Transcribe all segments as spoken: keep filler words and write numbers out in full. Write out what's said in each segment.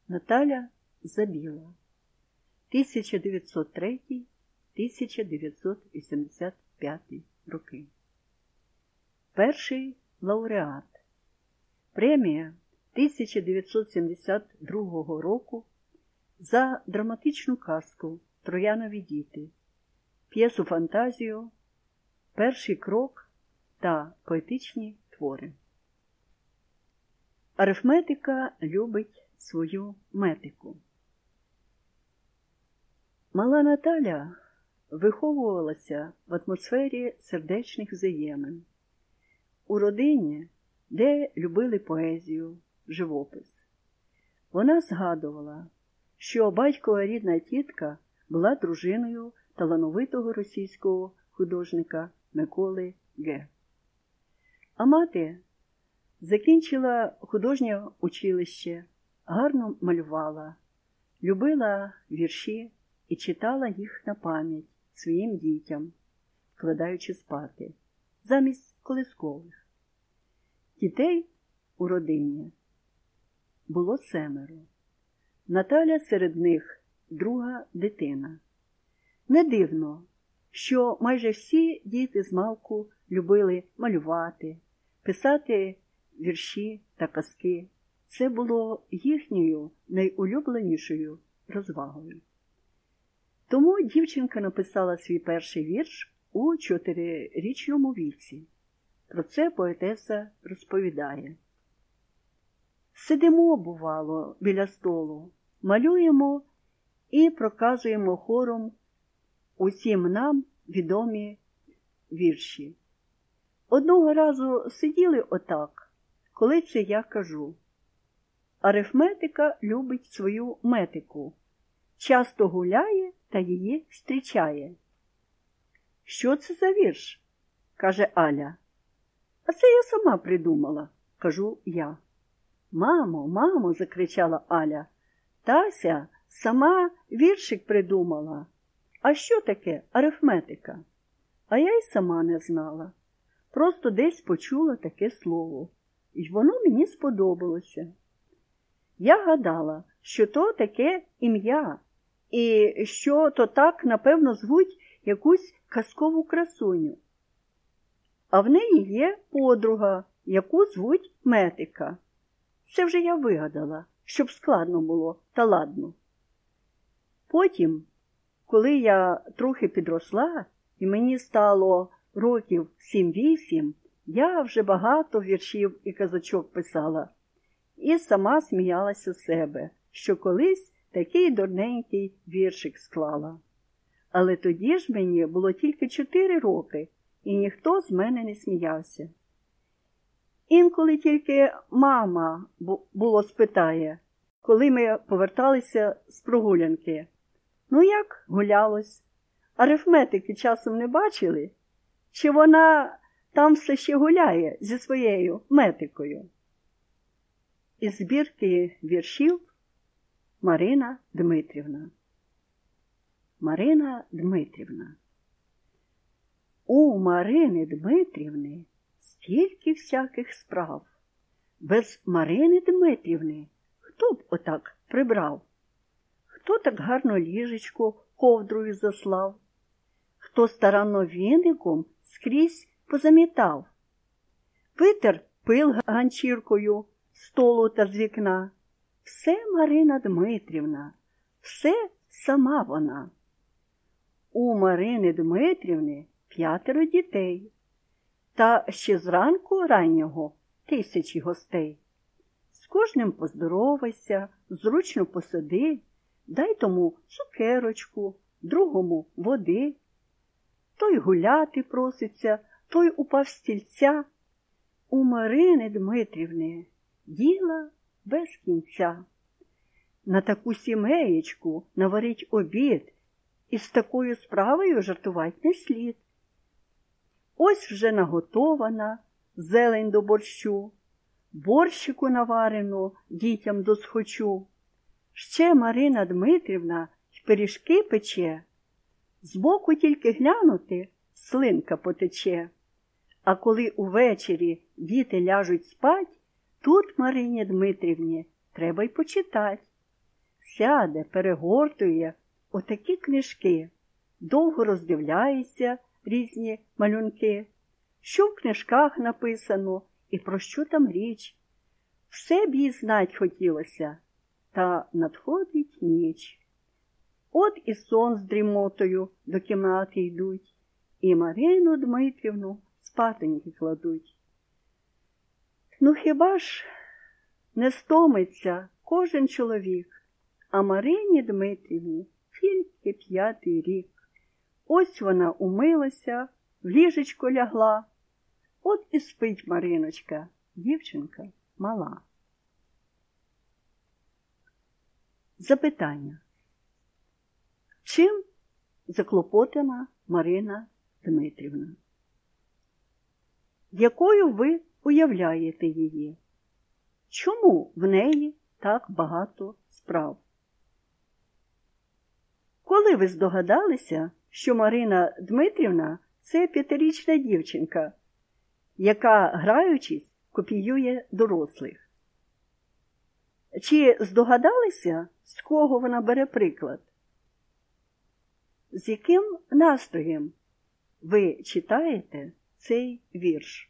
Наталя Забіла, тисяча дев'ятсот третій - тисяча дев'ятсот вісімдесят п'ятий роки. Перший лауреат. Премія тисяча дев'ятсот сімдесят другого року за драматичну казку «Троянові діти», п'єсу-фантазію «Перший крок» та поетичні твори. Арифметика любить свою метику. Мала Наталя виховувалася в атмосфері сердечних взаємин, у родині, де любили поезію, живопис. Вона згадувала, що батькова рідна тітка була дружиною талановитого російського художника Миколи Г. А мати закінчила художнє училище, гарно малювала, любила вірші і читала їх на пам'ять своїм дітям, вкладаючи спати, замість колискових. Дітей у родині було семеро. Наталя серед них друга дитина. Не дивно, що майже всі діти змалку любили малювати, писати вірші та казки. Це було їхньою найулюбленішою розвагою. Тому дівчинка написала свій перший вірш у чотирирічному віці. Про це поетеса розповідає. Сидимо, бувало, біля столу, малюємо і проказуємо хором усім нам відомі вірші. Одного разу сиділи отак, коли це я кажу. Арифметика любить свою метику, часто гуляє та її зустрічає. Що це за вірш? Каже Аля. А це я сама придумала, кажу я. Мамо, мамо, закричала Аля. Тася сама віршик придумала. А що таке арифметика? А я й сама не знала. Просто десь почула таке слово. І воно мені сподобалося. Я гадала, що то таке ім'я, і що то так, напевно, звуть якусь казкову красуню. А в неї є подруга, яку звуть Метика. Це вже я вигадала, щоб складно було та ладно. Потім, коли я трохи підросла, і мені стало років сім-вісім, я вже багато віршів і казочок писала. І сама сміялася з себе, що колись такий дурненький віршик склала. Але тоді ж мені було тільки чотири роки, і ніхто з мене не сміявся. Інколи тільки мама було спитає, коли ми поверталися з прогулянки. Ну як гулялось? Арифметики часом не бачили? Чи вона там все ще гуляє зі своєю метикою? Із збірки віршів Марина Дмитрівна. Марина Дмитрівна. У Марини Дмитрівни стільки всяких справ. Без Марини Дмитрівни хто б отак прибрав? Хто так гарно ліжечко ковдрою заслав? Хто старанно віником скрізь позамітав? Витер пил ганчіркою столу та з вікна. Все Марина Дмитрівна, все сама вона. У Марини Дмитрівни п'ятеро дітей, та ще зранку раннього тисячі гостей. З кожним поздоровайся, зручно посади, дай тому цукерочку, другому води. Той гуляти проситься, той упав з стільця. У Марини Дмитрівни діла без кінця. На таку сімеєчку наварить обід, і з такою справою жартувати не слід. Ось вже наготована зелень до борщу, борщику наварено дітям досхочу. Ще Марина Дмитрівна й пиріжки пече, збоку тільки глянути, слинка потече. А коли увечері діти ляжуть спать, тут Марині Дмитрівні треба й почитать. сяде, перегортує отакі книжки, довго роздивляється різні малюнки, що в книжках написано і про що там річ. Все б їй знать хотілося, та надходить ніч. От і сон з дрімотою до кімнати йдуть, і Марину Дмитрівну спатоньки кладуть. Ну хіба ж не стомиться кожен чоловік, а Марині Дмитрівні тільки п'ятий рік. Ось вона умилася, в ліжечко лягла, от і спить Мариночка, дівчинка мала. Запитання. Чим заклопотана Марина Дмитрівна? Якою ви уявляєте її? Чому в неї так багато справ? Коли ви здогадалися, що Марина Дмитрівна – це п'ятирічна дівчинка, яка, граючись, копіює дорослих? Чи здогадалися, з кого вона бере приклад? З яким настроєм ви читаєте цей вірш?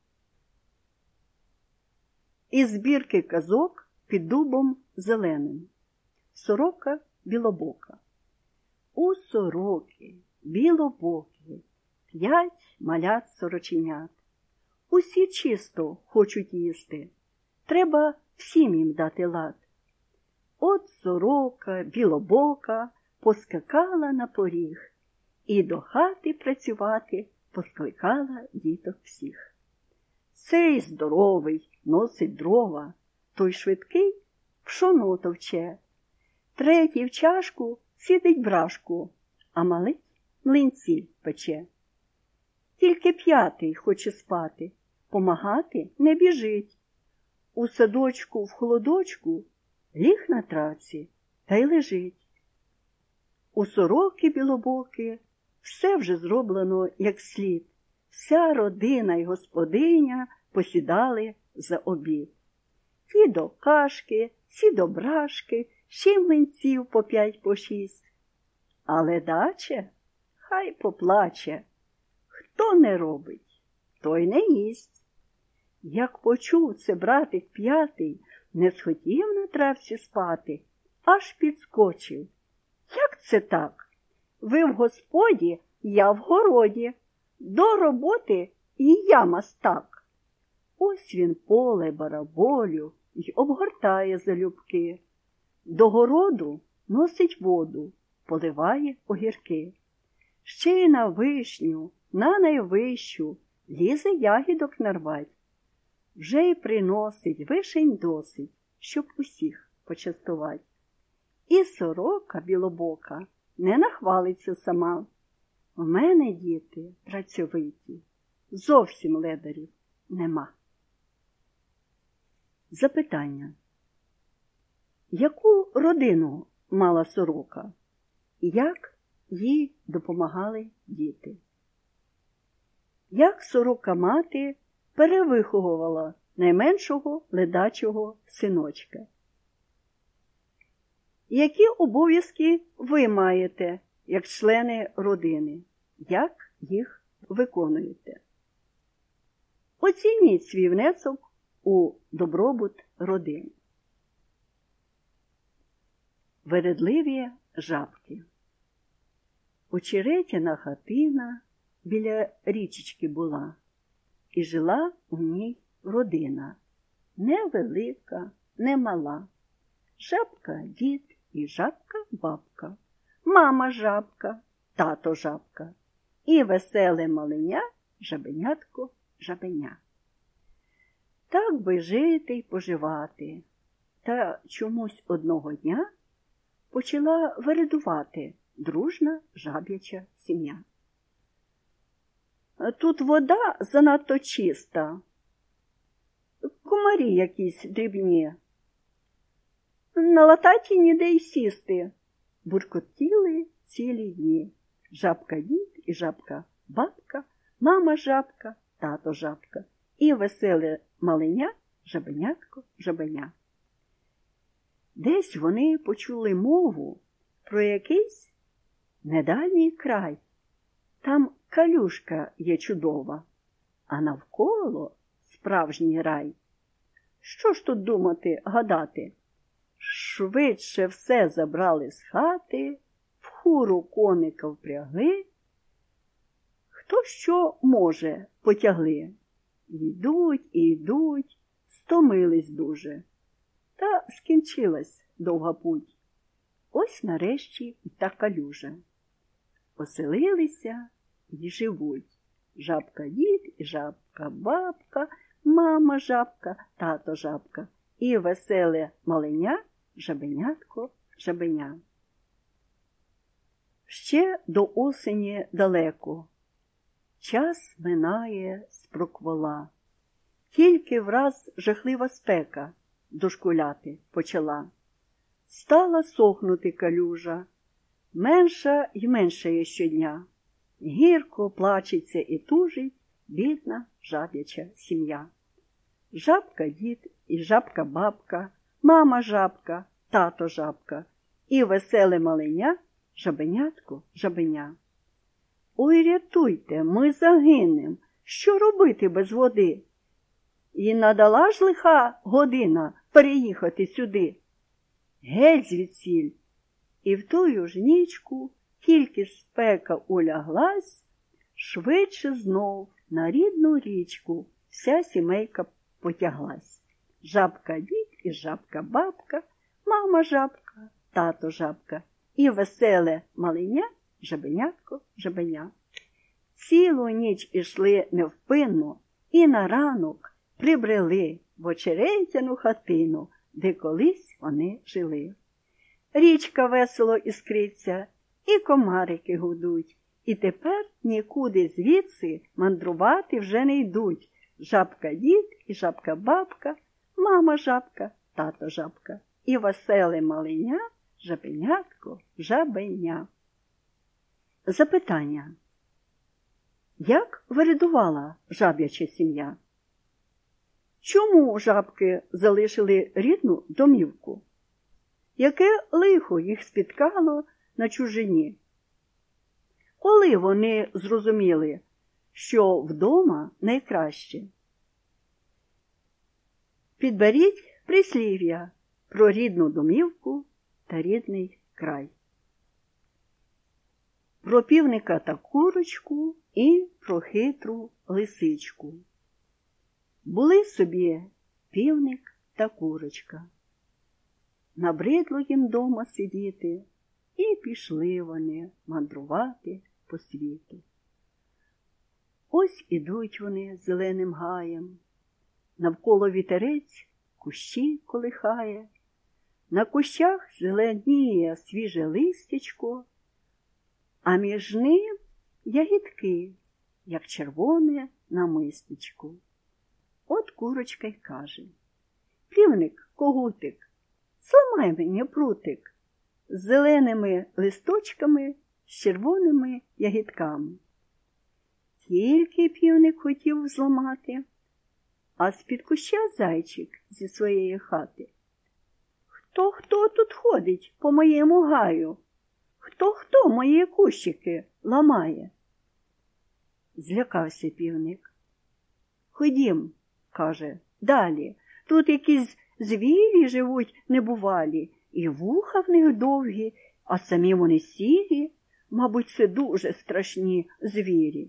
Із збірки казок «Під дубом зеленим». Сорока білобока. У сороки білобокі п'ять малят сороченят. Усі чисто хочуть їсти, треба всім їм дати лад. От сорока білобока поскакала на поріг і до хати працювати поскликала діток всіх. Цей здоровий носить дрова, той швидкий пшоно товче, третій в чашку сідить брашку, а малий млинці пече. Тільки п'ятий хоче спати, помагати не біжить. У садочку, в холодочку ліг на травці та й лежить. У сороки білобоки все вже зроблено як слід. Вся родина й господиня посідали за обід. Ті до кашки, ці до брашки, ще й млинців по п'ять, по шість. Але даче хай поплаче. Хто не робить, той не їсть. Як почув це братик п'ятий, не схотів на травці спати, аж підскочив. Як це так? Ви в господі, я в городі. До роботи і я мастак. Ось він поле бараболю й обгортає залюбки. До городу носить воду, поливає огірки. Ще й на вишню, на найвищу, лізе ягідок нарвать. Вже й приносить вишень досить, щоб усіх почастувать. І сорока білобока не нахвалиться сама. В мене діти працьовиті, зовсім ледарів нема. Запитання. Яку родину мала сорока? І як їй допомагали діти? Як сорока-мати перевиховувала найменшого ледачого синочка? Які обов'язки ви маєте, як члени родини? Як їх виконуєте? Оцініть свій внесок у добробут родини. Вередливі жабки. Очеретяна хатина біля річечки була, і жила у ній родина, не велика, не мала. Жабка дід і жабка бабка, мама жабка, тато жабка і веселе маленя жабенятко жабеня. Так би жити й поживати, та чомусь одного дня почала вередувати дружна жаб'яча сім'я. Тут вода занадто чиста, комарі якісь дрібні. На лататі ніде й сісти. Буркотіли цілі дні. Жабка дід і жабка бабка, мама жабка, тато жабка і веселе маленя жабенятко жабеня. Десь вони почули мову про якийсь недальній край. Там калюшка є чудова, а навколо справжній рай. Що ж тут думати, гадати? Швидше все забрали з хати, в хуру коника впрягли, хто що може потягли. Йдуть і йдуть, стомились дуже. Та скінчилась довга путь. Ось нарешті і та калюжа. Оселилися і живуть. Жабка-дід і жабка-бабка, мама жабка, тато жабка і веселе маленя, жабенятко, жабеня. Ще до осені далеко. Час минає спроквола. Тільки враз жахлива спека дошкуляти почала. Стала сохнути калюжа, менша й меншає щодня. Гірко плачеться і тужить бідна жаб'яча сім'я. Жабка-дід і жабка-бабка, мама жабка, тато жабка і веселе маленя, жабенятко, жабеня. Ой, рятуйте, ми загинем, що робити без води? І надала ж лиха година переїхати сюди. Геть звідсіль. І в тую ж нічку, тільки спека уляглась, швидше знов на рідну річку вся сімейка потяглась. Жабка-дід і жабка-бабка, мама жабка, тато жабка і веселе маленя, жабенятко, жабеня. Цілу ніч ішли невпинно і на ранок прибрели в очеретяну хатину, де колись вони жили. Річка весело іскриться, і комарики гудуть, і тепер нікуди звідси мандрувати вже не йдуть. Жабка-дід і жабка-бабка, мама жабка, тато жабка і веселе маленя, жабенятко, жабеня. Запитання. Як вирядувала жаб'яча сім'я? Чому жабки залишили рідну домівку? Яке лихо їх спіткало на чужині? Коли вони зрозуміли, що вдома найкраще? Підберіть прислів'я про рідну домівку та рідний край. Про півника та курочку і про хитру лисичку. Були собі півник та курочка. Набридло їм дома сидіти, і пішли вони мандрувати по світу. Ось ідуть вони зеленим гаєм, навколо вітерець кущі колихає, на кущах зеленіє свіже листячко, а між ним ягідки, як червоне намистечко. От курочка й каже: півник, когутик, зламай мені прутик з зеленими листочками, з червоними ягідками. Тільки півник хотів зламати, а з-під куща зайчик зі своєї хати: хто-хто тут ходить по моєму гаю? Хто-хто мої кущики ламає? Злякався півник. Ходім, каже, далі. Тут якісь звірі живуть небувалі, і вуха в них довгі, а самі вони сірі. Мабуть, це дуже страшні звірі.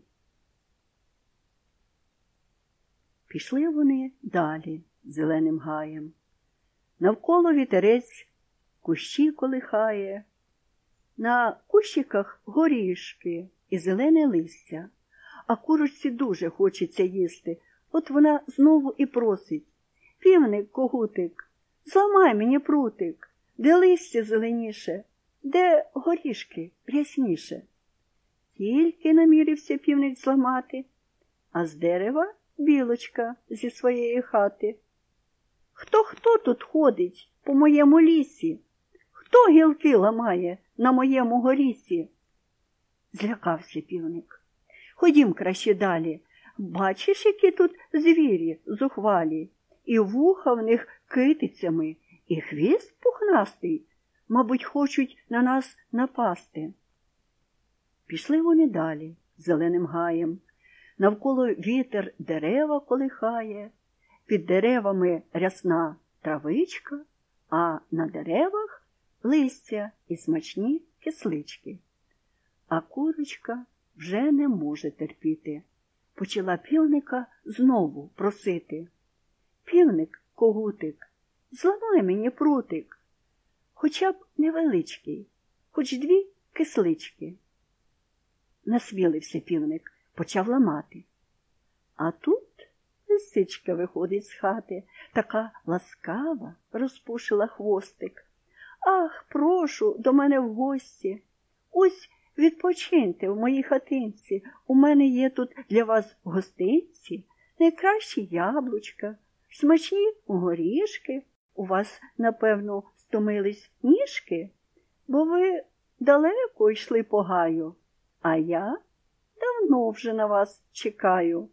Пішли вони далі зеленим гаєм. Навколо вітерець кущі колихає, на кущиках горішки і зелене листя, а курочці дуже хочеться їсти. От вона знову і просить: півник, когутик, зламай мені прутик, де листя зеленіше, де горішки рясніше. Тільки намірився півник зламати, а з дерева білочка зі своєї хати: хто-хто тут ходить по моєму лісі? Хто гілки ламає на моєму горісі? Злякався півник. Ходім краще далі. Бачиш, які тут звірі зухвалі, і вуха в них китицями, і хвіст пухнастий, мабуть, хочуть на нас напасти. Пішли вони далі, зеленим гаєм. Навколо вітер дерева колихає, під деревами рясна травичка, а на деревах листя і смачні кислички. А курочка вже не може терпіти. Почала півника знову просити. Півник, когутик, зламай мені прутик, хоча б невеличкий, хоч дві кислички. Насмілився півник, почав ламати. А тут лисичка виходить з хати, така ласкава, розпушила хвостик. Ах, прошу до мене в гості. Ось відпочиньте в моїй хатинці. У мене є тут для вас гостинці, найкращі яблучка, смачні горішки. У вас, напевно, стомились ніжки, бо ви далеко йшли по гаю, а я давно вже на вас чекаю.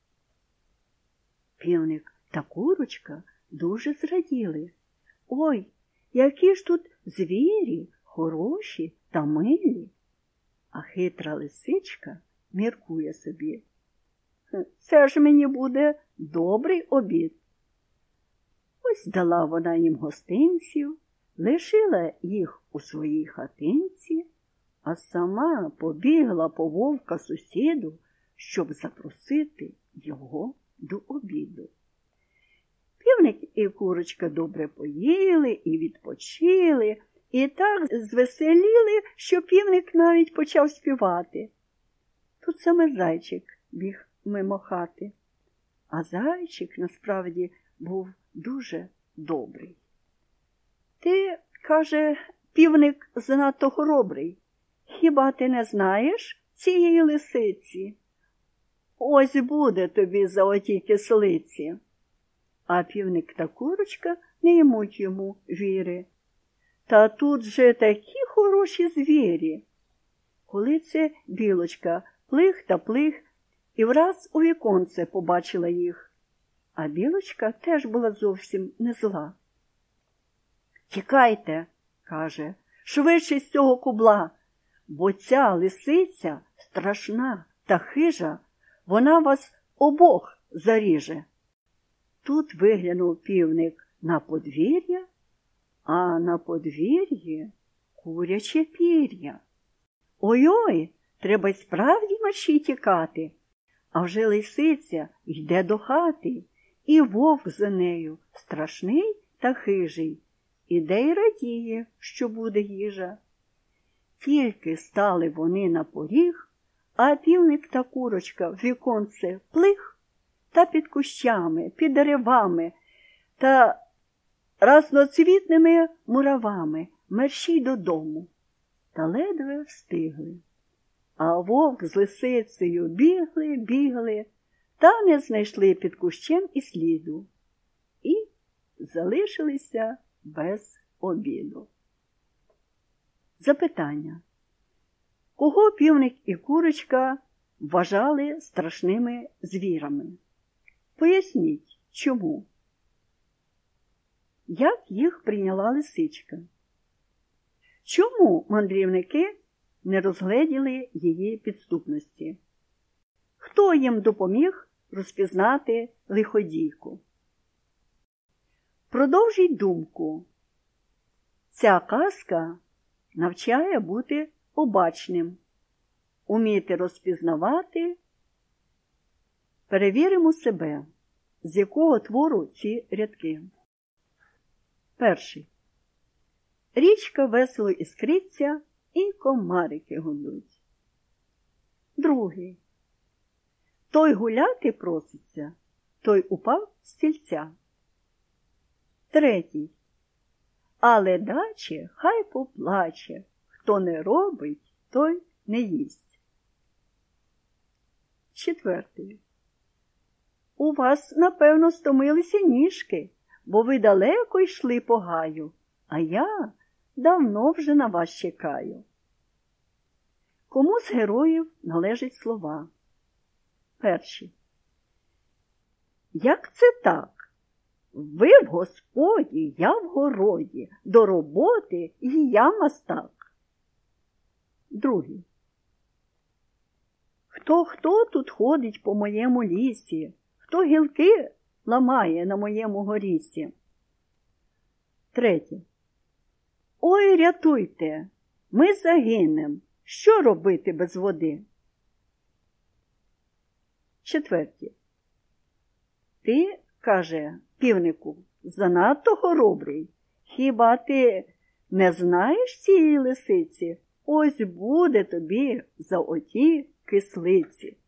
Півник та курочка дуже зраділи. Ой, які ж тут звірі, хороші та милі. А хитра лисичка міркує собі. Це ж мені буде добрий обід. Ось дала вона їм гостинців, лишила їх у своїй хатинці, а сама побігла по вовка сусіду, щоб запросити його до обіду. Півник і курочка добре поїли і відпочили, і так звеселіли, що півник навіть почав співати. Тут саме зайчик біг мимо хати. А зайчик, насправді, був дуже добрий. Ти, каже, півник занадто хоробрий. Хіба ти не знаєш цієї лисиці? Ось буде тобі за оті кислиці. А півник та курочка не ймуть йому віри. Та тут же такі хороші звірі. Коли це білочка плих та плих, і враз у віконце побачила їх. А білочка теж була зовсім не зла. «Тікайте», – каже, – «швидше з цього кубла, бо ця лисиця страшна та хижа, вона вас обох заріже». Тут виглянув півник на подвір'я, а на подвір'ї куряче пір'я. Ой-ой, треба й справді мерщій тікати. А вже лисиця йде до хати, і вовк за нею страшний та хижий. Іде й радіє, що буде їжа. Тільки стали вони на поріг, а півник та курочка в віконце плих, та під кущами, під деревами та разноцвітними муравами мерщій додому. Та ледве встигли. А вовк з лисицею бігли, бігли, та не знайшли під кущем і сліду. І залишилися без обіду. Запитання. Кого півник і курочка вважали страшними звірами? Поясніть, чому? Як їх прийняла лисичка? Чому мандрівники не розгледіли її підступності? Хто їм допоміг розпізнати лиходійку? Продовжіть думку. Ця казка навчає бути обачним, уміти розпізнавати. Перевіримо себе, з якого твору ці рядки. Перший. Річка весело іскриться, і комарики гудуть. Другий. Той гуляти проситься, той упав з стільця. Третій. Але даче хай поплаче, хто не робить, той не їсть. Четвертий. У вас, напевно, стомилися ніжки, бо ви далеко йшли по гаю, а я давно вже на вас чекаю. Кому з героїв належать слова? Перші. Як це так? Ви в господі, я в городі, до роботи і я мастак. Другий. Хто-хто тут ходить по моєму лісі, хто гілки ламає на моєму горісі? Третє. Ой, рятуйте, ми загинем, що робити без води? Четверте. Ти, каже півнику, занадто хоробрий. Хіба ти не знаєш цієї лисиці? Ось буде тобі за оті кислиці.